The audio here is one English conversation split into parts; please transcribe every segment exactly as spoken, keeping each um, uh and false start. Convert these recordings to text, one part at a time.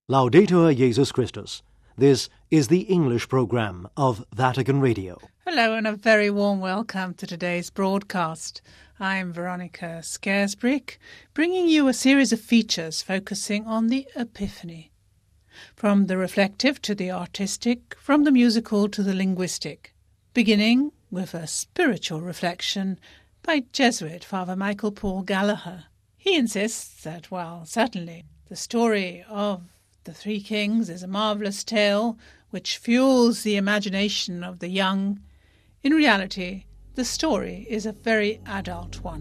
Laudetur Jesus Christus. This is the English programme of Vatican Radio. Hello and a very warm welcome to today's broadcast. I'm Veronica Scaresbrick, bringing you a series of features focusing on the Epiphany. From the reflective to the artistic, from the musical to the linguistic. Beginning with a spiritual reflection by Jesuit Father Michael Paul Gallagher. He insists that while certainly the story of the Three Kings is a marvellous tale which fuels the imagination of the young, in reality the story is a very adult one.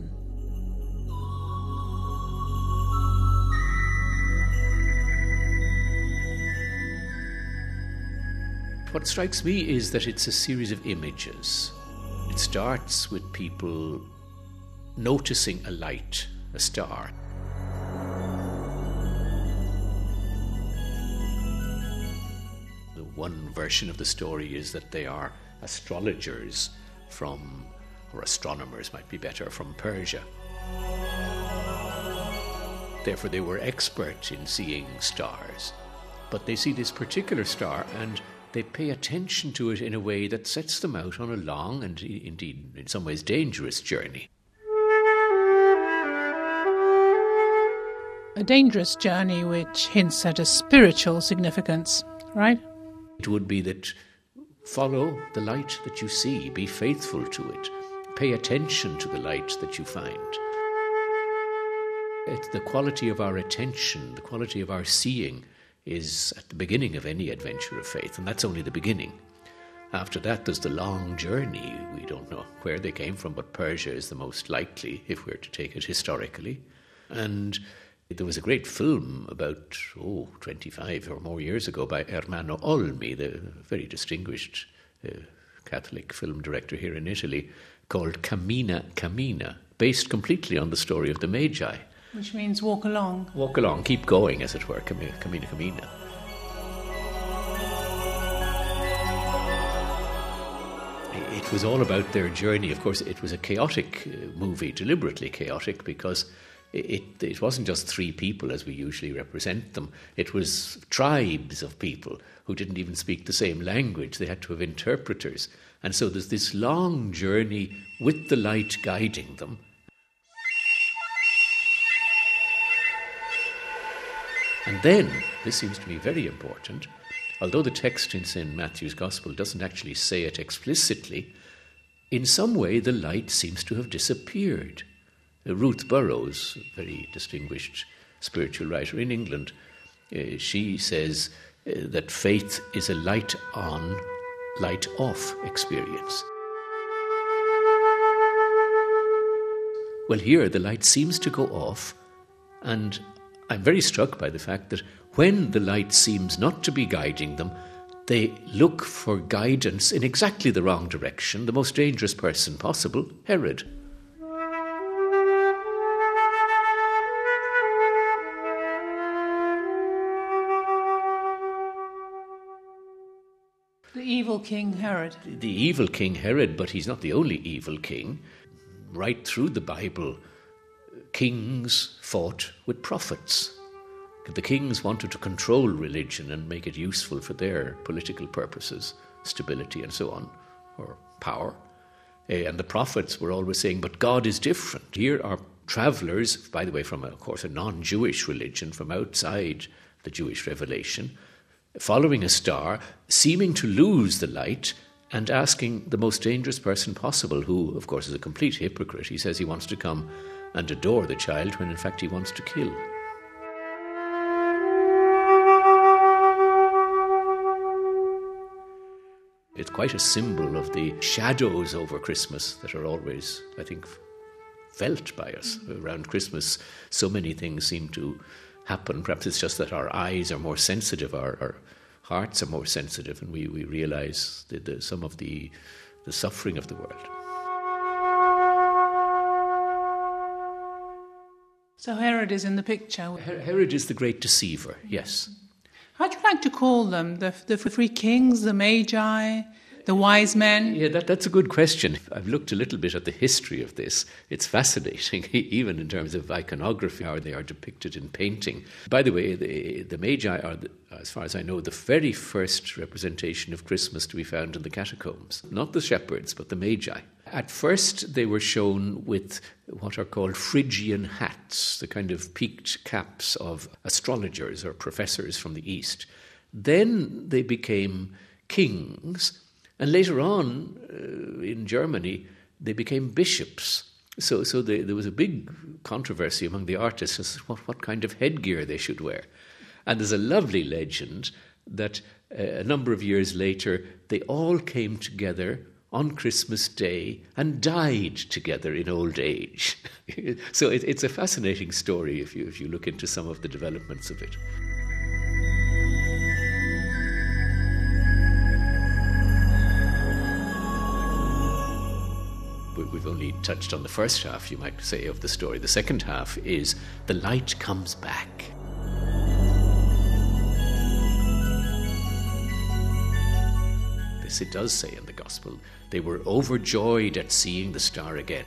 What strikes me is that it's a series of images. It starts with people noticing a light, a star. One version of the story is that they are astrologers from, or astronomers might be better, from Persia. Therefore they were expert in seeing stars. But they see this particular star and they pay attention to it in a way that sets them out on a long and indeed in some ways dangerous journey. A dangerous journey which hints at a spiritual significance, right? It would be that follow the light that you see, be faithful to it, pay attention to the light that you find. It's the quality of our attention, the quality of our seeing is at the beginning of any adventure of faith, and that's only the beginning. After that there's the long journey. We don't know where they came from, but Persia is the most likely if we're to take it historically. And there was a great film about, oh, twenty-five or more years ago by Ermanno Olmi, the very distinguished uh, Catholic film director here in Italy, called Cammina, Cammina, based completely on the story of the Magi. Which means walk along. Walk along, keep going, as it were, Cammina, Cammina, Cammina. It was all about their journey. Of course, it was a chaotic uh, movie, deliberately chaotic, because It, it wasn't just three people as we usually represent them. It was tribes of people who didn't even speak the same language. They had to have interpreters. And so there's this long journey with the light guiding them. And then, this seems to me very important, although the text in Saint Matthew's Gospel doesn't actually say it explicitly, in some way the light seems to have disappeared. Ruth Burrows, a very distinguished spiritual writer in England, uh, she says uh, that faith is a light on, light off experience. Well, here the light seems to go off, and I'm very struck by the fact that when the light seems not to be guiding them, they look for guidance in exactly the wrong direction, the most dangerous person possible, Herod. The evil King Herod. The evil King Herod, but he's not the only evil king. Right through the Bible, kings fought with prophets. The kings wanted to control religion and make it useful for their political purposes, stability and so on, or power. And the prophets were always saying, but God is different. Here are travellers, by the way, from, of course, a non-Jewish religion, from outside the Jewish revelation, following a star, seeming to lose the light and asking the most dangerous person possible, who, of course, is a complete hypocrite. He says he wants to come and adore the child when, in fact, he wants to kill. It's quite a symbol of the shadows over Christmas that are always, I think, felt by us. Around Christmas, so many things seem to happen. Perhaps it's just that our eyes are more sensitive, our, our hearts are more sensitive, and we, we realise the, the, some of the, the suffering of the world. So Herod is in the picture. Her- Herod is the great deceiver, yes. How do you like to call them? The, the three kings, the Magi, the wise men? Yeah, that, that's a good question. I've looked a little bit at the history of this. It's fascinating, even in terms of iconography, how they are depicted in painting. By the way, the, the Magi are, the, as far as I know, the very first representation of Christmas to be found in the catacombs. Not the shepherds, but the Magi. At first, they were shown with what are called Phrygian hats, the kind of peaked caps of astrologers or professors from the East. Then they became kings, and later on, uh, in Germany, they became bishops. So so they, there was a big controversy among the artists as to what, what kind of headgear they should wear. And there's a lovely legend that uh, a number of years later, they all came together on Christmas Day and died together in old age. So it, it's a fascinating story if you if you look into some of the developments of it. We've only touched on the first half, you might say, of the story. The second half is the light comes back. This it does say in the Gospel. They were overjoyed at seeing the star again.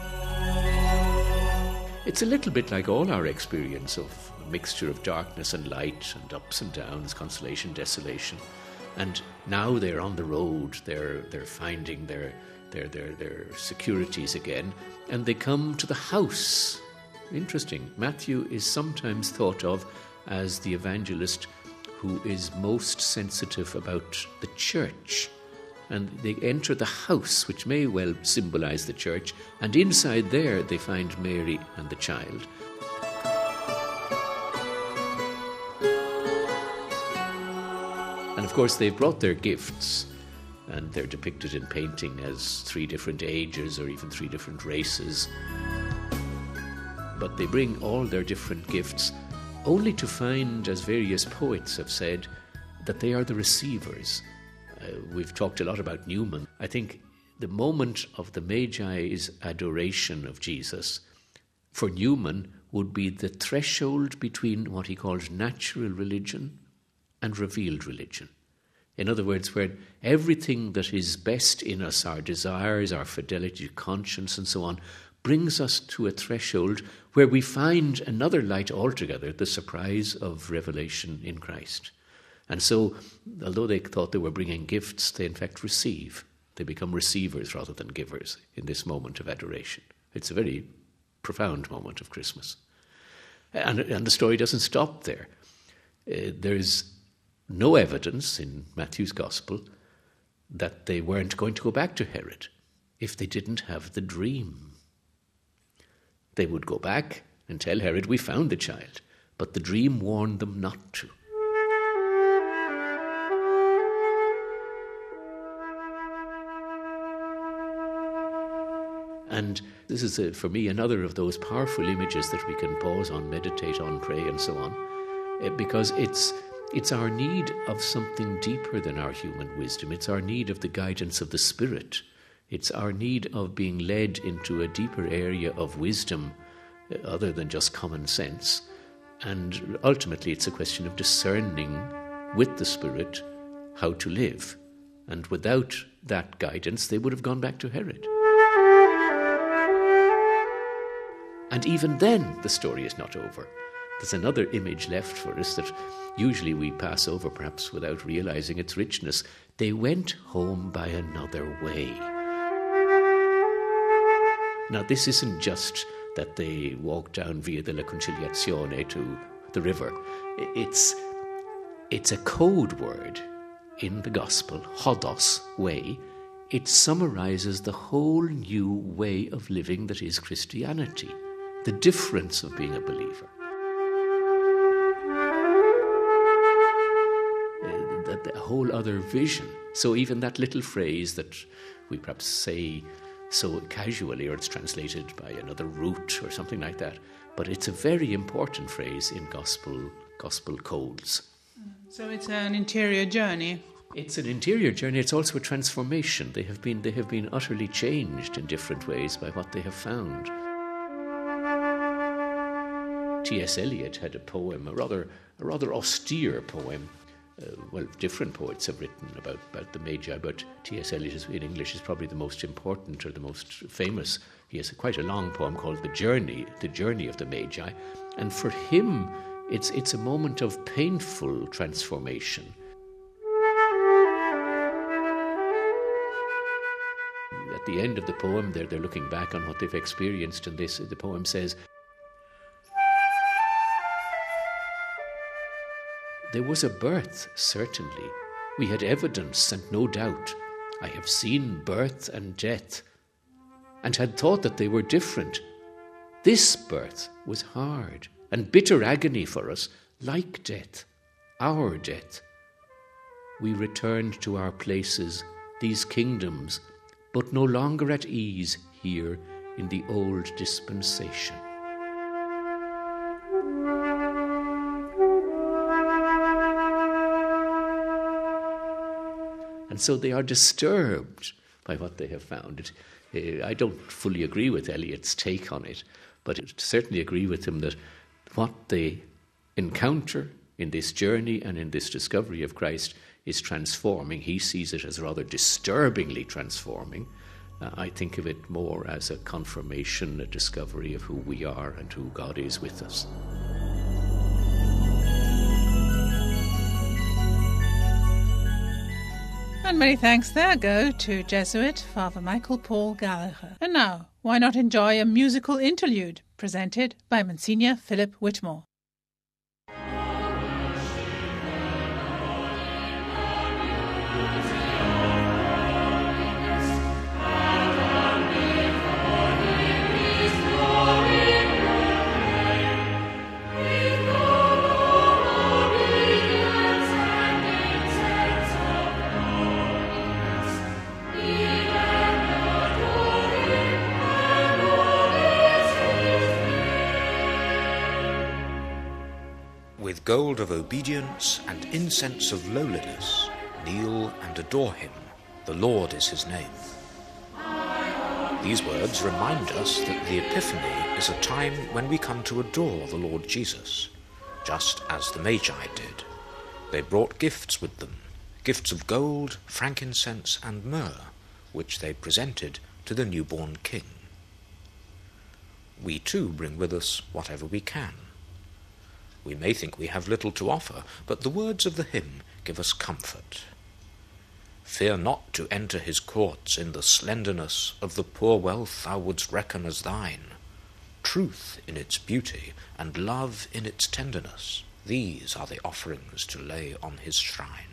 It's a little bit like all our experience of a mixture of darkness and light and ups and downs, consolation, desolation. And now they're on the road, they're they're finding their their their their securities again, and they come to the house. Interesting. Matthew is sometimes thought of as the evangelist who is most sensitive about the church. And they enter the house, which may well symbolize the church, and inside there they find Mary and the child. And of course they've brought their gifts, and they're depicted in painting as three different ages or even three different races. But they bring all their different gifts only to find, as various poets have said, that they are the receivers. Uh, we've talked a lot about Newman. I think the moment of the Magi's adoration of Jesus for Newman would be the threshold between what he calls natural religion and revealed religion. In other words, where everything that is best in us, our desires, our fidelity to conscience and so on, brings us to a threshold where we find another light altogether, the surprise of revelation in Christ. And so, although they thought they were bringing gifts, they in fact receive. They become receivers rather than givers in this moment of adoration. It's a very profound moment of Christmas. And, and the story doesn't stop there. Uh, there's no evidence in Matthew's Gospel that they weren't going to go back to Herod if they didn't have the dream. They would go back and tell Herod, we found the child, but the dream warned them not to. And this is, a, for me, another of those powerful images that we can pause on, meditate on, pray, and so on, because it's it's our need of something deeper than our human wisdom. It's our need of the guidance of the Spirit. It's our need of being led into a deeper area of wisdom other than just common sense. And ultimately, it's a question of discerning with the Spirit how to live. And without that guidance, they would have gone back to Herod. And even then, the story is not over. There's another image left for us that usually we pass over, perhaps without realizing its richness. They went home by another way. Now, this isn't just that they walked down via the La Conciliazione to the river. It's, it's a code word in the Gospel, hodos, way. It summarizes the whole new way of living that is Christianity, the difference of being a believer. A whole other vision. So even that little phrase that we perhaps say so casually, or it's translated by another root or something like that, but it's a very important phrase in gospel gospel codes. So it's an interior journey. It's an interior journey. It's also a transformation. They have been they have been utterly changed in different ways by what they have found. T S Eliot had a poem, a rather a rather austere poem, uh, well, different poets have written about, about the Magi, but T S Eliot is, in English is probably the most important or the most famous. He has a, quite a long poem called The Journey, The Journey of the Magi. And for him, it's, it's a moment of painful transformation. At the end of the poem, they're, they're looking back on what they've experienced, and this, the poem says, "There was a birth, certainly. We had evidence and no doubt. I have seen birth and death, and had thought that they were different. This birth was hard and bitter agony for us, like death, our death. We returned to our places, these kingdoms, but no longer at ease here in the old dispensation." And so they are disturbed by what they have found. It, uh, I don't fully agree with Eliot's take on it, but I certainly agree with him that what they encounter in this journey and in this discovery of Christ is transforming. He sees it as rather disturbingly transforming. Uh, I think of it more as a confirmation, a discovery of who we are and who God is with us. And many thanks there go to Jesuit Father Michael Paul Gallagher. And now, why not enjoy a musical interlude presented by Monsignor Philip Whitmore? With gold of obedience and incense of lowliness, kneel and adore him. The Lord is his name. These words remind us that the Epiphany is a time when we come to adore the Lord Jesus, just as the Magi did. They brought gifts with them, gifts of gold, frankincense, and myrrh, which they presented to the newborn king. We too bring with us whatever we can. We may think we have little to offer, but the words of the hymn give us comfort. Fear not to enter his courts in the slenderness of the poor wealth thou wouldst reckon as thine. Truth in its beauty, and love in its tenderness, these are the offerings to lay on his shrine.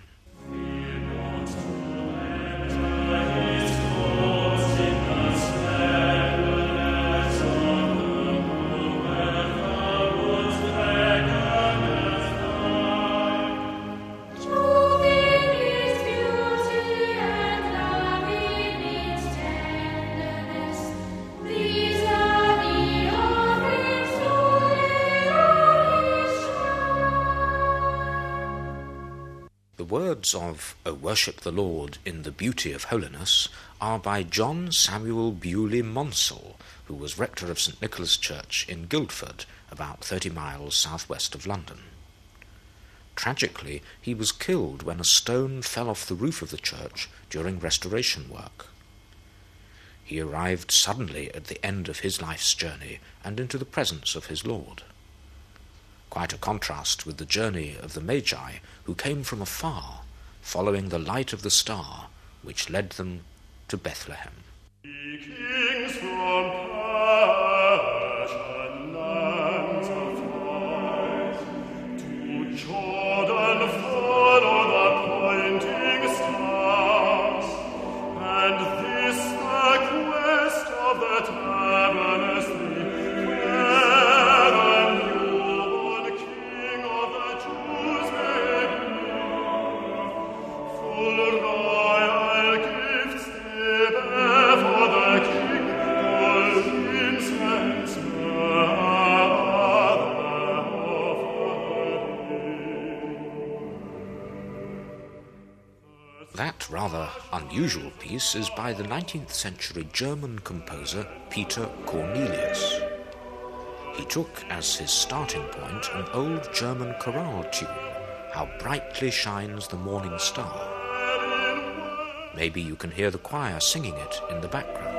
The words of "O worship the Lord in the beauty of holiness" are by John Samuel Bewley Monsell, who was rector of St Nicholas Church in Guildford, about thirty miles southwest of London. Tragically, he was killed when a stone fell off the roof of the church during restoration work. He arrived suddenly at the end of his life's journey and into the presence of his Lord. Quite a contrast with the journey of the Magi, who came from afar, following the light of the star, which led them to Bethlehem. Kings from Persian lands of light, to Jordan follow the pointing stars, and this the quest of the tabernacle, where the newborn King of the Jews may be. Full royal gifts they bear for the King, gold, incense, myrrh, That rather unusual piece is by the nineteenth century German composer Peter Cornelius. He took as his starting point an old German chorale tune, how brightly shines the morning star. Maybe you can hear the choir singing it in the background.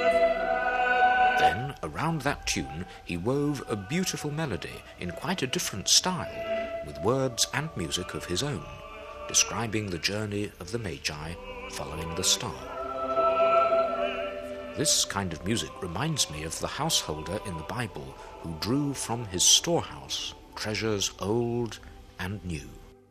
Then, around that tune, he wove a beautiful melody in quite a different style, with words and music of his own, describing the journey of the Magi following the star. This kind of music reminds me of the householder in the Bible who drew from his storehouse treasures old and new.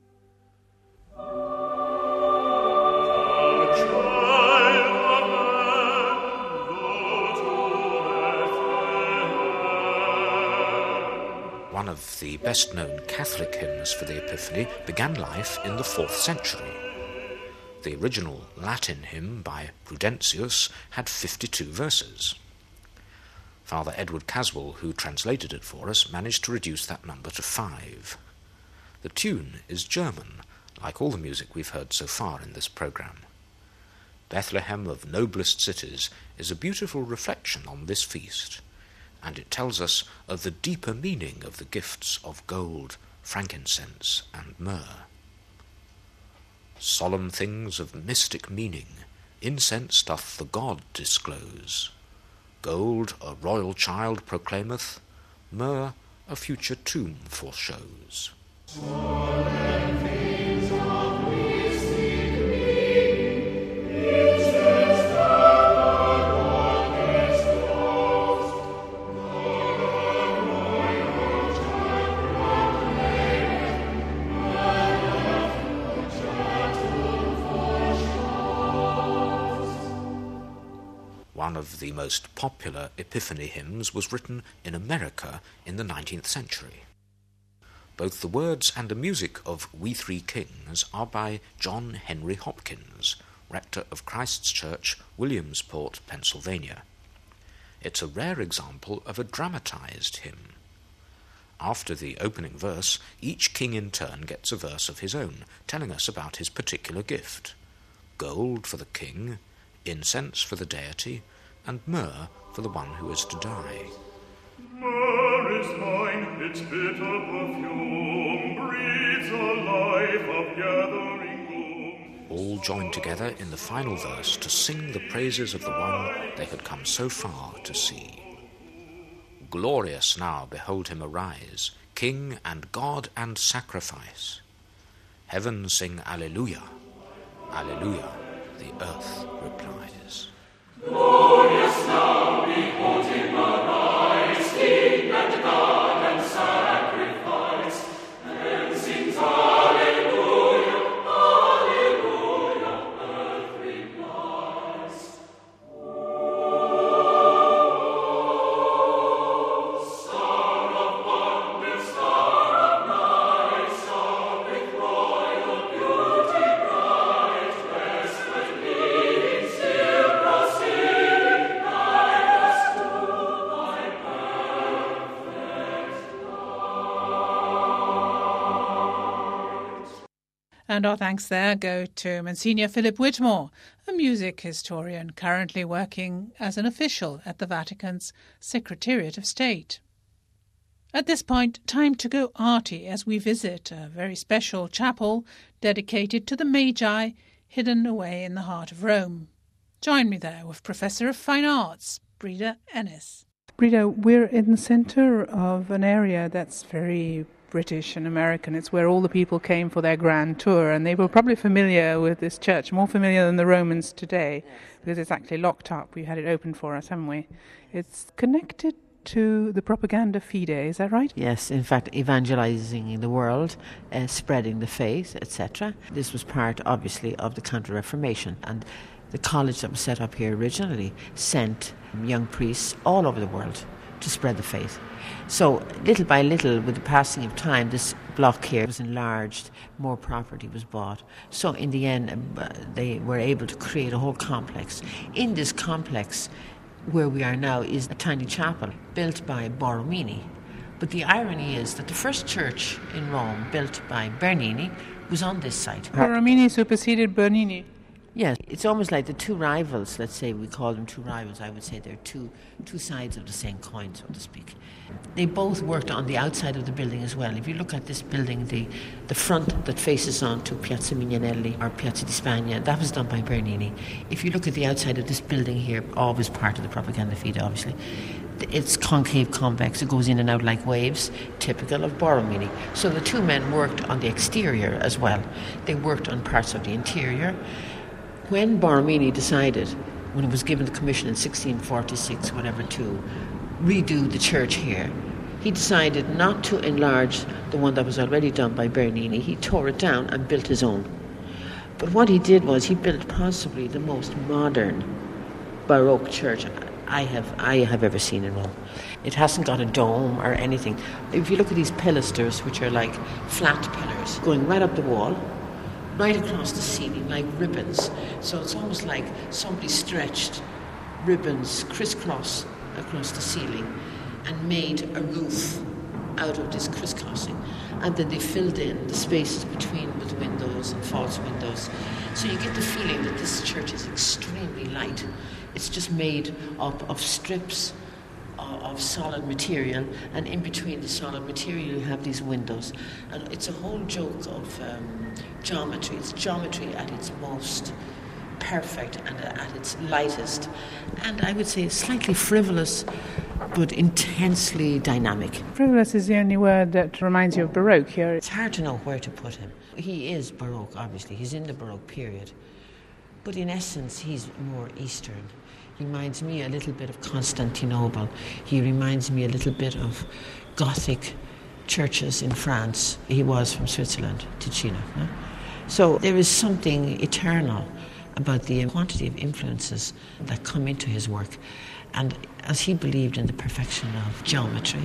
One of the best-known Catholic hymns for the Epiphany began life in the fourth century. The original Latin hymn by Prudentius had fifty-two verses. Father Edward Caswell, who translated it for us, managed to reduce that number to five. The tune is German, like all the music we've heard so far in this programme. Bethlehem of Noblest Cities is a beautiful reflection on this feast, and it tells us of the deeper meaning of the gifts of gold, frankincense, and myrrh. Solemn things of mystic meaning, incense doth the God disclose. Gold a royal child proclaimeth, myrrh a future tomb foreshows. Solemn things of mystic meaning, incense doth the God disclose. Gold a royal child proclaimeth, myrrh a future tomb foreshows. One of the most popular Epiphany hymns was written in America in the nineteenth century. Both the words and the music of We Three Kings are by John Henry Hopkins, rector of Christ's Church, Williamsport, Pennsylvania. It's a rare example of a dramatized hymn. After the opening verse, each king in turn gets a verse of his own, telling us about his particular gift. Gold for the king, incense for the deity, and myrrh for the one who is to die. Myrrh is mine, its bitter perfume breathes a life of gathering gloom. All joined together in the final verse to sing the praises of the one they had come so far to see. Glorious now behold him arise, King and God and sacrifice. Heaven sing Alleluia, Alleluia, the earth replies. Glorious now behold him arise, King and God and sacrifice. Heaven sings Alleluia, Alleluia, earth replies. Oh, Star of wonder, Star of night, Star with royal beauty bright, westward leading, still proceeding, guide us to thy perfect light. And our thanks there go to Monsignor Philip Whitmore, a music historian currently working as an official at the Vatican's Secretariat of State. At this point, time to go arty as we visit a very special chapel dedicated to the Magi hidden away in the heart of Rome. Join me there with Professor of Fine Arts, Breda Ennis. Breda, we're in the centre of an area that's very British and American. It's where all the people came for their grand tour, and they were probably familiar with this church, more familiar than the Romans today, because it's actually locked up. We had it opened for us, haven't we? It's connected to the Propaganda Fide, is that right? Yes, in fact, evangelizing the world, uh, spreading the faith, et cetera. This was part, obviously, of the Counter-Reformation, and the college that was set up here originally sent young priests all over the world to spread the faith. So, little by little, with the passing of time, this block here was enlarged, more property was bought. So, in the end, uh, they were able to create a whole complex. In this complex, where we are now, is a tiny chapel built by Borromini. But the irony is that the first church in Rome, built by Bernini, was on this site. Borromini superseded Bernini. Yes, it's almost like the two rivals, let's say we call them two rivals, I would say they're two two sides of the same coin, so to speak. They both worked on the outside of the building as well. If you look at this building, the, the front that faces on to Piazza Mignanelli or Piazza di Spagna, that was done by Bernini. If you look at the outside of this building here, always part of the Propaganda Fide, obviously, it's concave convex, it goes in and out like waves, typical of Borromini. So the two men worked on the exterior as well. They worked on parts of the interior. When Borromini decided, when he was given the commission in sixteen forty-six, whatever, to redo the church here, he decided not to enlarge the one that was already done by Bernini. He tore it down and built his own. But what he did was he built possibly the most modern Baroque church I have I have ever seen in Rome. It hasn't got a dome or anything. If you look at these pilasters, which are like flat pillars, going right up the wall, right across the ceiling, like ribbons. So it's almost like somebody stretched ribbons crisscross across the ceiling and made a roof out of this crisscrossing. And then they filled in the spaces between with windows and false windows. So you get the feeling that this church is extremely light. It's just made up of strips of, of solid material, and in between the solid material you have these windows. And it's a whole joke of um, geometry. It's geometry at its most perfect and at its lightest. And I would say slightly frivolous, but intensely dynamic. Frivolous is the only word that reminds you of Baroque here. It's hard to know where to put him. He is Baroque, obviously. He's in the Baroque period. But in essence, he's more Eastern. He reminds me a little bit of Constantinople. He reminds me a little bit of Gothic churches in France. He was from Switzerland, Ticino. No? So there is something eternal about the quantity of influences that come into his work. And as he believed in the perfection of geometry,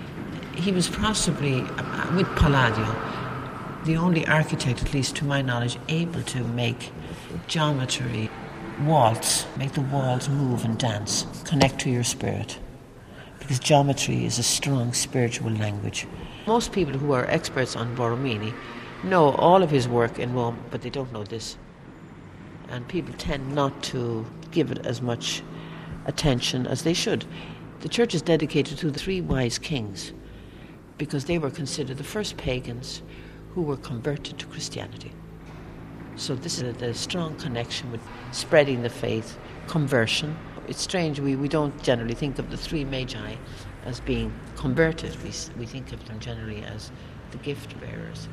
he was possibly, with Palladio, the only architect, at least to my knowledge, able to make geometry waltz, make the walls move and dance, connect to your spirit. Because geometry is a strong spiritual language. Most people who are experts on Borromini know all of his work in Rome, but they don't know this. And people tend not to give it as much attention as they should. The church is dedicated to the three wise kings because they were considered the first pagans who were converted to Christianity. So this is a, a strong connection with spreading the faith, conversion. It's strange, we, we don't generally think of the three magi as being converted. We, we think of them generally as the gift bearers.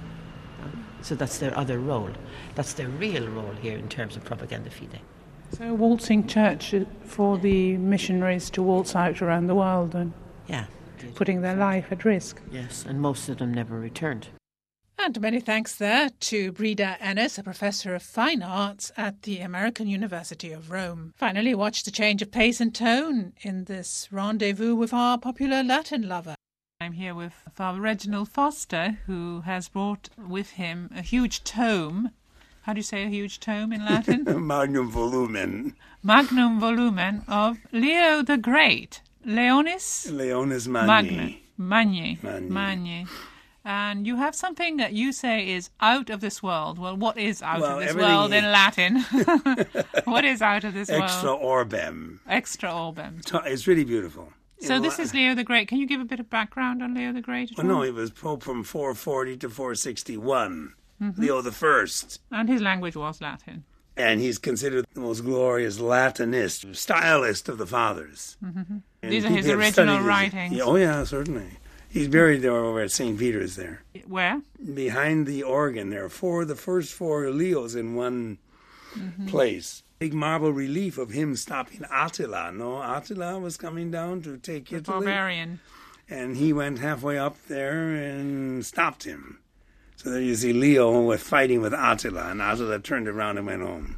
So that's their other role. That's their real role here in terms of Propaganda Fide. So a waltzing church for the missionaries to waltz out around the world and yeah, putting their life at risk. Yes, and most of them never returned. And many thanks there to Breda Ennis, a professor of fine arts at the American University of Rome. Finally, watch the change of pace and tone in this rendezvous with our popular Latin lover. I'm here with Father Reginald Foster, who has brought with him a huge tome. How do you say a huge tome in Latin? Magnum volumen. Magnum volumen of Leo the Great. Leonis? Leonis Magni. Magni. Magni. Magni. Magni. And you have something that you say is out of this world. Well, what is out well, of this world in Latin? What is out of this Extra world? orbem. Extra orbem. It's really beautiful. So In this La- is Leo the Great. Can you give a bit of background on Leo the Great? At well, all? no, he was Pope from four forty to four sixty-one. Mm-hmm. Leo the First. And his language was Latin. And he's considered the most glorious Latinist, stylist of the fathers. Mm-hmm. And These are his people have original studied his- writings. Yeah, oh, yeah, certainly. He's buried there over at Saint Peter's there. Where? Behind the organ, there are four, the first four Leos in one mm-hmm. place. Big marble relief of him stopping Attila. No, Attila was coming down to take The Italy. barbarian. And he went halfway up there and stopped him. So there you see Leo with fighting with Attila, and Attila turned around and went home.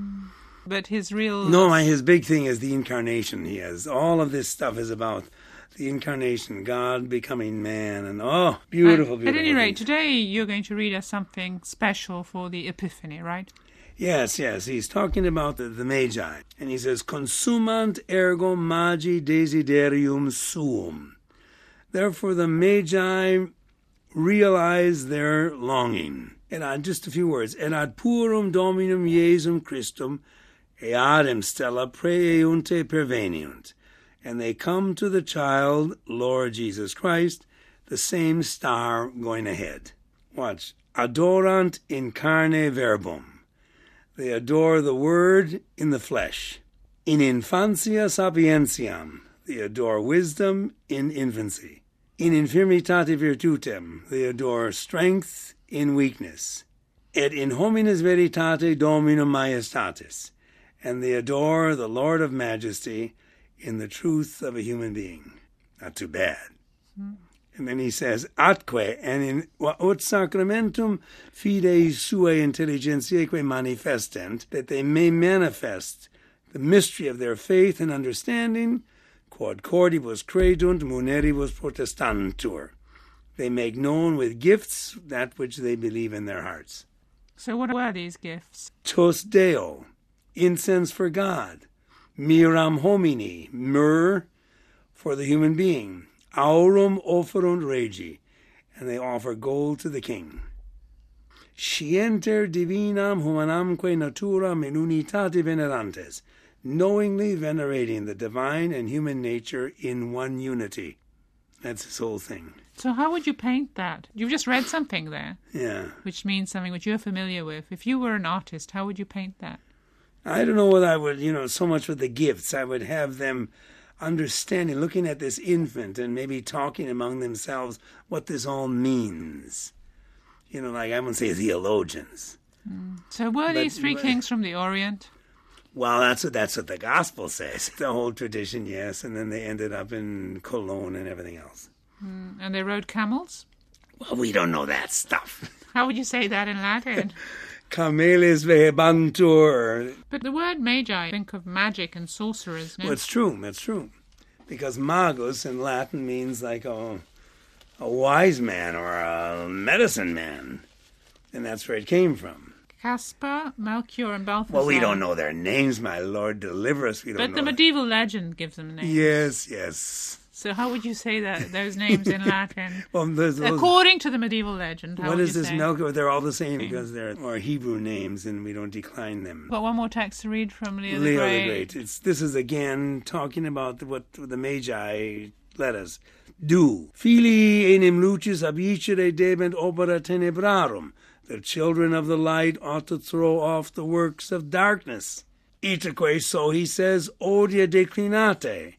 But his real... No, my, his big thing is the incarnation he has. All of this stuff is about the incarnation, God becoming man, and oh, beautiful, At, beautiful. at any rate, things. today you're going to read us something special for the Epiphany, right? Yes, yes, he's talking about the, the Magi. And he says, consumant ergo magi desiderium suum. Therefore the Magi realize their longing. And on just a few words, and ad purum Dominum Iesum Christum eadem stella praeunte perveniunt. And they come to the child, Lord Jesus Christ, the same star going ahead. Watch. Adorant in carne verbum. They adore the word in the flesh. In infantia sapientiam. They adore wisdom in infancy. In infirmitate virtutem. They adore strength in weakness. Et in homines veritate Dominum majestatis. And they adore the Lord of majesty in the truth of a human being. Not too bad. Mm. And then he says, atque, and in ut sacramentum fidei suae intelligentiaeque manifestent, that they may manifest the mystery of their faith and understanding, quod cordibus credunt, muneribus protestantur. They make known with gifts that which they believe in their hearts. So what were these gifts? Tos Deo, incense for God. Miram homini, myrrh for the human being. Aurum offerunt regi, and they offer gold to the king. Scienter divinam humanamque naturam in unitate venerantes, knowingly venerating the divine and human nature in one unity. That's his whole thing. So how would you paint that? You've just read something there. Yeah. Which means something which you're familiar with. If you were an artist, how would you paint that? I don't know whether I would, you know, so much with the gifts. I would have them understanding, looking at this infant and maybe talking among themselves what this all means. You know, like I wouldn't say theologians. Mm. So were but, these three but, kings from the Orient? Well, that's what that's what the gospel says. The whole tradition, yes, and then they ended up in Cologne and everything else. Mm. And they rode camels? Well, we don't know that stuff. How would you say that in Latin? Cameles vehebantur. But the word magi, think of magic and sorcerers. No? Well, it's true, it's true. Because magus in Latin means like a, a wise man or a medicine man. And that's where it came from. Caspar, Melchior, and Balthasar. Well, we don't know their names, my Lord. Deliver us. We don't but know. But the medieval legend gives them names. Yes, yes. So how would you say that those names in Latin? Well, those, according to the medieval legend, how what would is you this say? Melchior? They're all the same because they're more Hebrew names, and we don't decline them. Got one more text to read from Leo, Leo the Great. the Great. It's, this is again talking about what the Magi let us do. Filii enim lucis abicere debent opera tenebrarum. The children of the light ought to throw off the works of darkness. Itaque, so he says, odia declinate.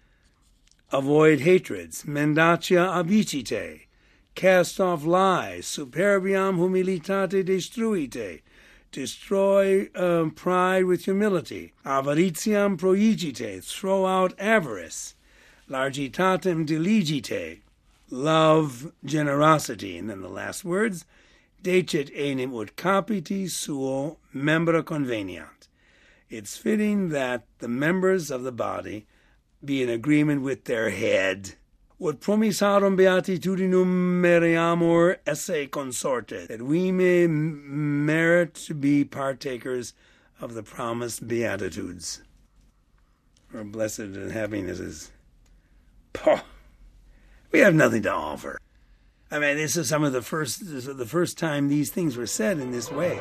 Avoid hatreds, mendacia abicite. Cast off lies, superbiam humilitate destruite. Destroy um, pride with humility. Avaritiam proigite. Throw out avarice. Largitatem diligite. Love generosity. And then the last words, decet enim ut capiti suo membra conveniant. It's fitting that the members of the body be in agreement with their head. Ut promissarum beatitudinum meriamur esse consorte, that we may merit to be partakers of the promised beatitudes. Or blessed happinesses. Poh! We have nothing to offer. I mean, this is some of the first, this is the first time these things were said in this way.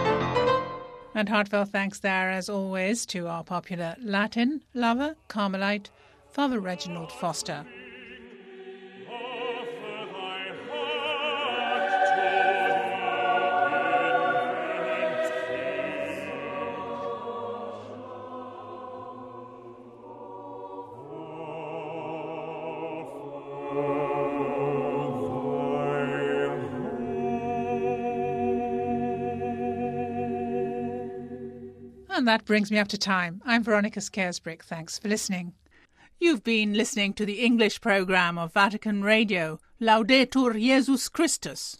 And heartfelt thanks there, as always, to our popular Latin lover, Carmelite, Father Reginald Foster. And that brings me up to time. I'm Veronica Scaresbrick. Thanks for listening. You've been listening to the English programme of Vatican Radio, Laudetur Jesus Christus.